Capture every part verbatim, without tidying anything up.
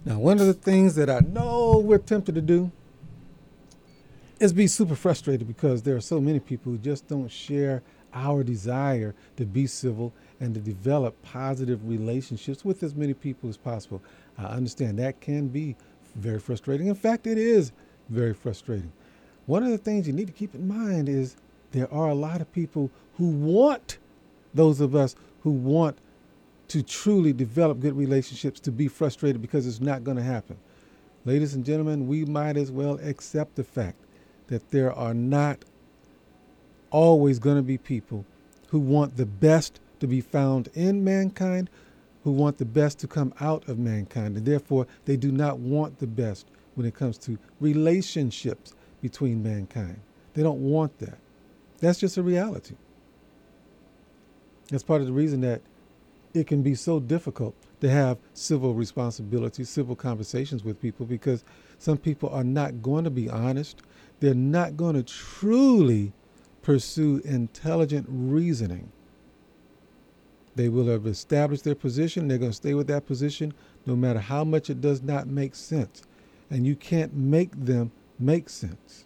Now, one of the things that I know we're tempted to do is be super frustrated because there are so many people who just don't share our desire to be civil and to develop positive relationships with as many people as possible. I understand that can be very frustrating. In fact, it is very frustrating. One of the things you need to keep in mind is there are a lot of people who want those of us who want to truly develop good relationships to be frustrated because it's not going to happen. Ladies and gentlemen, we might as well accept the fact that there are not always going to be people who want the best to be found in mankind, who want the best to come out of mankind, and therefore they do not want the best when it comes to relationships between mankind. They don't want that. That's just a reality. That's part of the reason that it can be so difficult to have civil responsibility, civil conversations with people, because some people are not going to be honest. They're not going to truly pursue intelligent reasoning. They will have established their position. They're going to stay with that position no matter how much it does not make sense. And you can't make them make sense.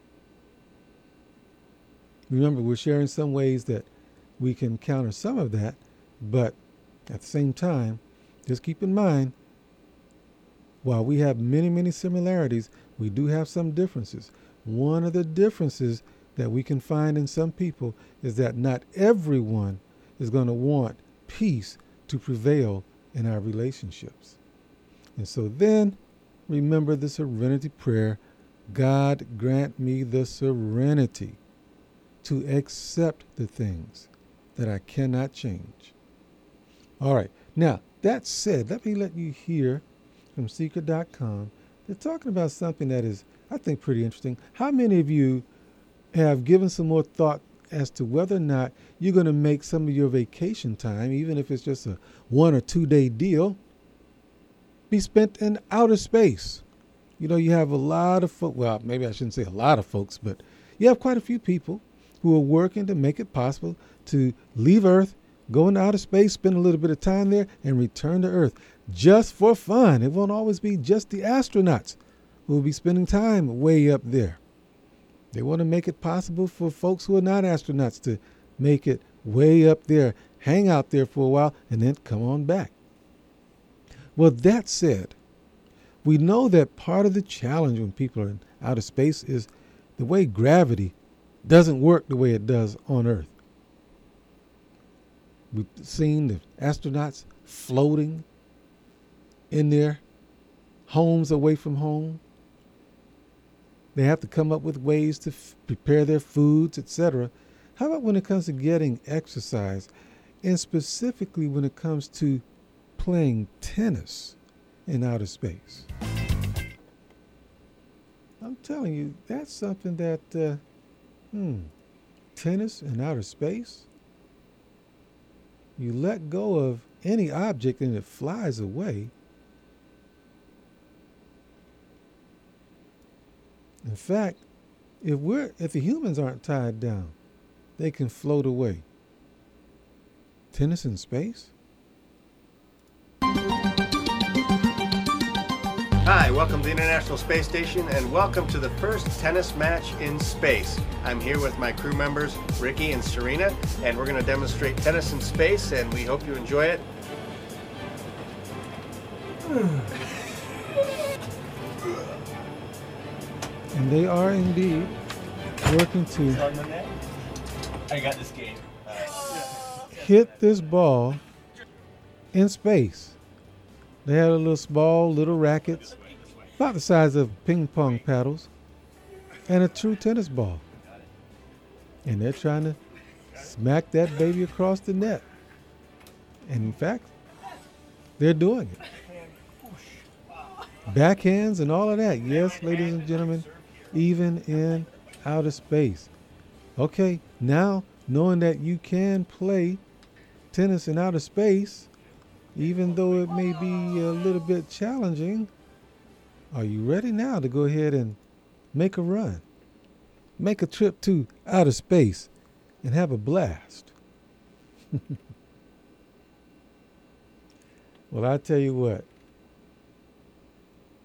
Remember, we're sharing some ways that we can counter some of that, but at the same time, just keep in mind, while we have many, many similarities, we do have some differences. One of the differences that we can find in some people is that not everyone is going to want peace to prevail in our relationships. And so then, remember the serenity prayer. God grant me the serenity to accept the things that I cannot change. All right. Now, that said, let me let you hear from Seeker dot com. They're talking about something that is, I think, pretty interesting. How many of you have given some more thought as to whether or not you're going to make some of your vacation time, even if it's just a one or two day deal, be spent in outer space? You know, you have a lot of folks, well, maybe I shouldn't say a lot of folks, but you have quite a few people who are working to make it possible to leave Earth, go into outer space, spend a little bit of time there, and return to Earth just for fun. It won't always be just the astronauts who will be spending time way up there. They want to make it possible for folks who are not astronauts to make it way up there, hang out there for a while, and then come on back. Well, that said, we know that part of the challenge when people are in outer space is the way gravity doesn't work the way it does on Earth. We've seen the astronauts floating in their homes away from home. They have to come up with ways to f- prepare their foods, et cetera. How about when it comes to getting exercise, and specifically when it comes to playing tennis in outer space? I'm telling you, that's something that, uh, hmm, tennis in outer space? You let go of any object and it flies away. In fact, if we're if the humans aren't tied down, they can float away. Tennis in space? Hi, welcome to the International Space Station and welcome to the first tennis match in space. I'm here with my crew members, Ricky and Serena, and we're going to demonstrate tennis in space, and we hope you enjoy it. And they are indeed working to I got this game. hit this ball in space. They had a little small, little rackets, about the size of ping pong paddles, and a true tennis ball. And they're trying to smack that baby across the net. And in fact, they're doing it. Backhands and all of that. Yes, ladies and gentlemen, even in outer space. Okay, now knowing that you can play tennis in outer space, even though it may be a little bit challenging, are you ready now to go ahead and make a run? Make a trip to outer space and have a blast. Well, I tell you what,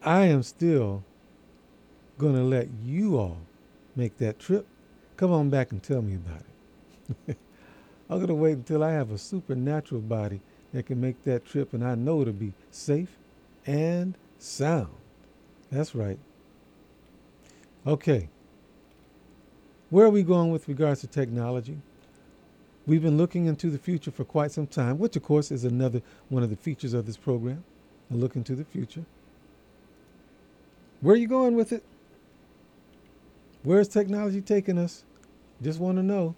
I am still going to let you all make that trip. Come on back and tell me about it. I'm going to wait until I have a supernatural body that can make that trip, and I know it'll be safe and sound. That's right. Okay. Where are we going with regards to technology? We've been looking into the future for quite some time, which of course is another one of the features of this program, a look into the future. Where are you going with it? Where's technology taking us? Just want to know.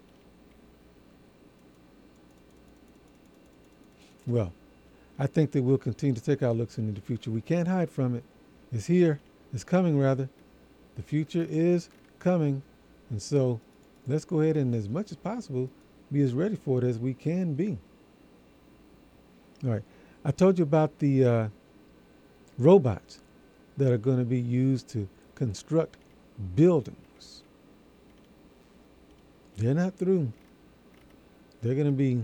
Well, I think that we'll continue to take our looks into the future. We can't hide from it. It's here. It's coming, rather. The future is coming. And so let's go ahead and, as much as possible, be as ready for it as we can be. All right. I told you about the uh, robots that are going to be used to construct buildings. They're not through. They're going to be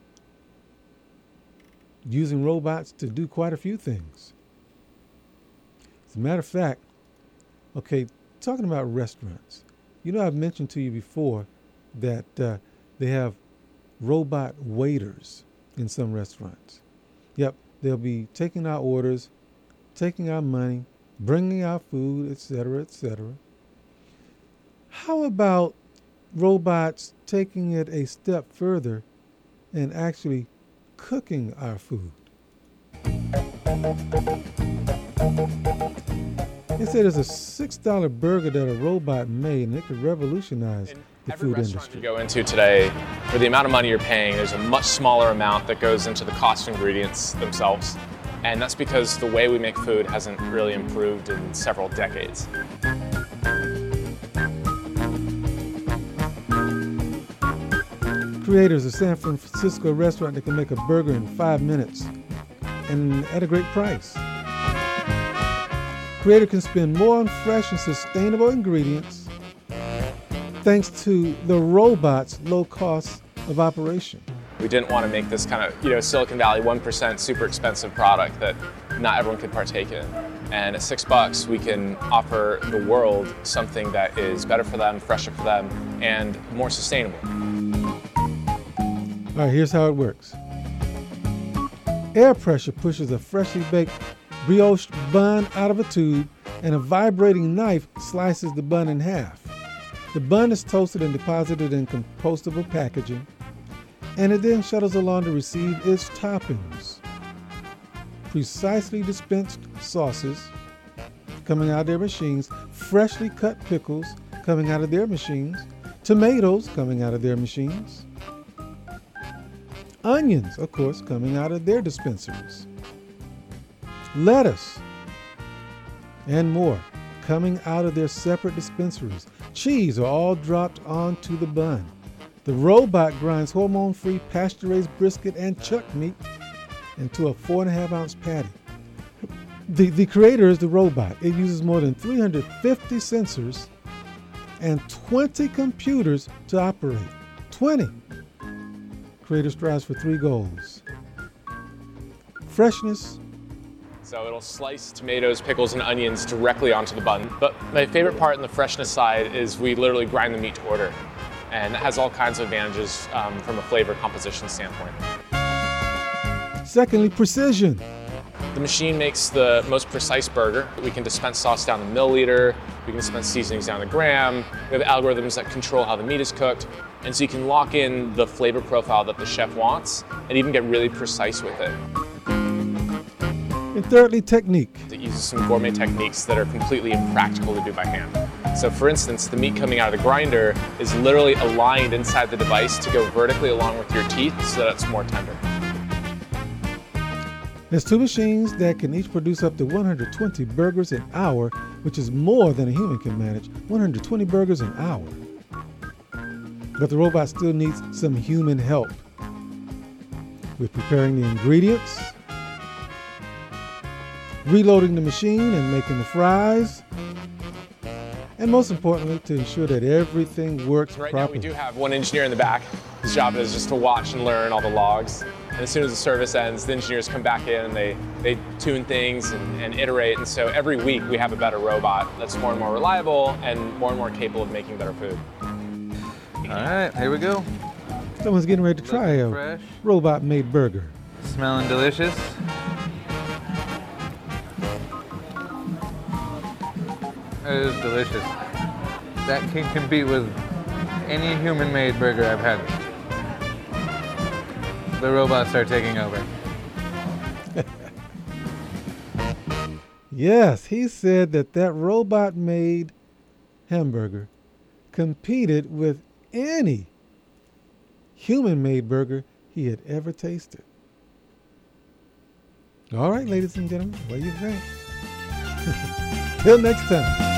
using robots to do quite a few things. As a matter of fact, okay, talking about restaurants, you know, I've mentioned to you before that uh, they have robot waiters in some restaurants. Yep, they'll be taking our orders, taking our money, bringing our food, et cetera, et cetera. How about robots taking it a step further and actually cooking our food? They say there's a six dollar burger that a robot made, and it could revolutionize In the every food restaurant industry. you go into today, for the amount of money you're paying, there's a much smaller amount that goes into the cost of ingredients themselves. And that's because the way we make food hasn't really improved in several decades. Creators of San Francisco restaurant that can make a burger in five minutes and at a great price. Creator can spend more on fresh and sustainable ingredients thanks to the robot's low cost of operation. We didn't want to make this kind of, you know, Silicon Valley one percent super expensive product that not everyone could partake in. And at six bucks, we can offer the world something that is better for them, fresher for them, and more sustainable. All right, here's how it works. Air pressure pushes a freshly baked brioche bun out of a tube, and a vibrating knife slices the bun in half. The bun is toasted and deposited in compostable packaging, and it then shuttles along to receive its toppings. Precisely dispensed sauces coming out of their machines, freshly cut pickles coming out of their machines, tomatoes coming out of their machines, onions, of course, coming out of their dispensaries, lettuce, and more coming out of their separate dispensaries. Cheese are all dropped onto the bun. The robot grinds hormone-free pasture-raised brisket and chuck meat into a four and a half ounce patty. The, the creator is the robot. It uses more than three hundred fifty sensors and twenty computers to operate. twenty. Creator strives for three goals: freshness. So it'll slice tomatoes, pickles, and onions directly onto the bun. But my favorite part in the freshness side is we literally grind the meat to order. And that has all kinds of advantages um, from a flavor composition standpoint. Secondly, precision. The machine makes the most precise burger. We can dispense sauce down to milliliter. We can dispense seasonings down to gram. We have algorithms that control how the meat is cooked. And so you can lock in the flavor profile that the chef wants and even get really precise with it. And thirdly, technique. It uses some gourmet techniques that are completely impractical to do by hand. So for instance, the meat coming out of the grinder is literally aligned inside the device to go vertically along with your teeth so that it's more tender. There's two machines that can each produce up to one hundred twenty burgers an hour, which is more than a human can manage. one hundred twenty burgers an hour. But the robot still needs some human help with preparing the ingredients, reloading the machine and making the fries, and most importantly, to ensure that everything works Right properly. now we do have one engineer in the back. His job is just to watch and learn all the logs. And as soon as the service ends, the engineers come back in and they, they tune things and, and iterate. And so every week we have a better robot that's more and more reliable and more and more capable of making better food. All right, here we go. Someone's getting ready to try a Fresh. robot-made burger. Smelling delicious. It is delicious. That can compete with any human-made burger I've had. The robots are taking over. Yes, he said that that robot-made hamburger competed with any human-made burger he had ever tasted. All right, ladies and gentlemen, what do you think? Till next time.